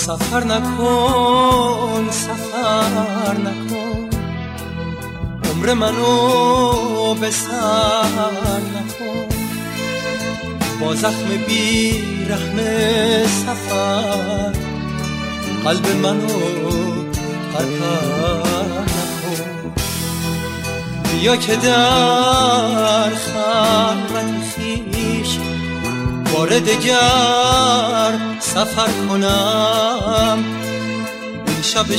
سفر نکن سفر نکن، عمر منو به سر نکن، با زخم بی رحم سفر قلب منو پرپر نکن. بیا که در خلوت خویش بار دگر سفر کنم، این شب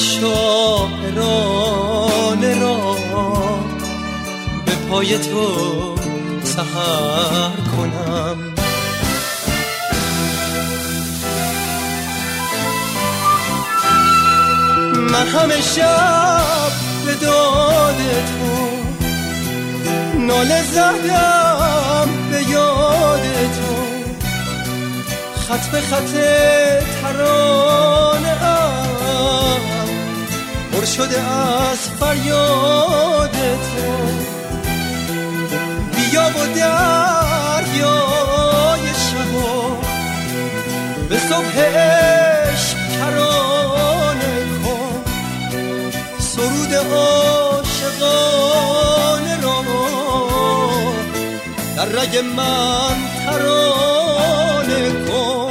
شاعرانه را به پای تو سحر کنم. من همه شب به داد تو ناله زدم، به یاد تو خط به خط ترانه ام پر شده از فریاد تو. بیا و دریای شبا به صبح عشق کرانه کن، سرود عاشقانه را در رگ من ترانه کن.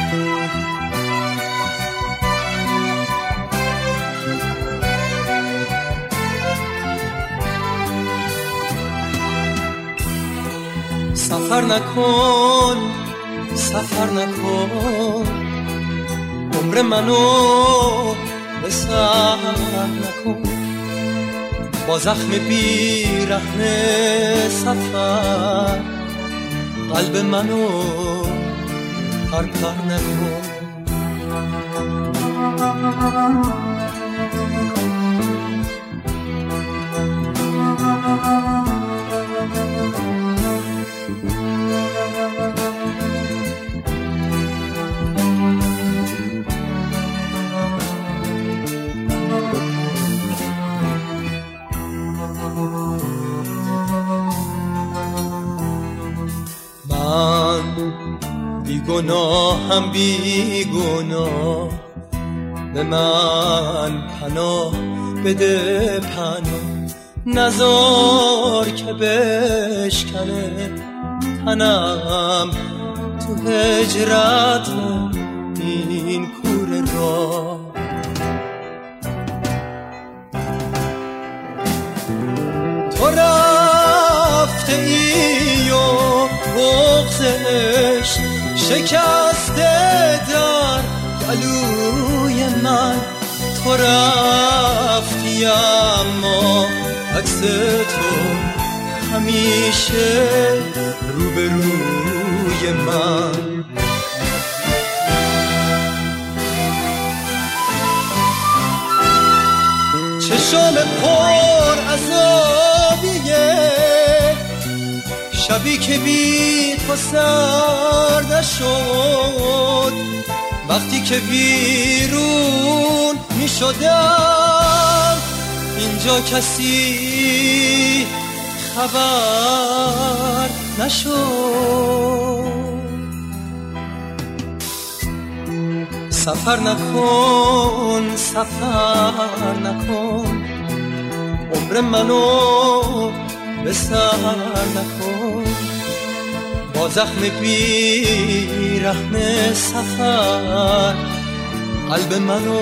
سفر نکن سفر نکن، عمر منو به سر نکن، با زخم بی رحم سفر قلب منو پرپر نکن. بیگناهم بیگناه، به من پناه بده پناه، نزار که بشکنه تنم تو هجرت این کوره را. تو رفته ای و بغضش شکسته در گلوی من، تو رفتی اما عکس تو همیشه روبروی من. چشم پر عذابیه، شبی که بی تو سرد شد، وقتی که بیرون می شدم اینجا کسی خبر نشد. سفر نکن سفر نکن، عمر منو به سر نکن، با زخم بی رحم سفر قلب منو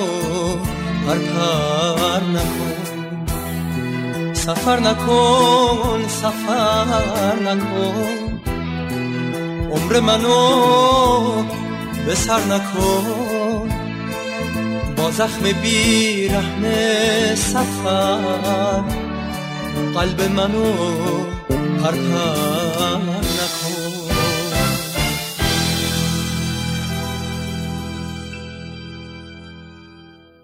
پرپر نکن. سفر نکن سفر نکن، عمر منو به سر نکن، با زخم بی رحم سفر قلب منو پرپر نکن.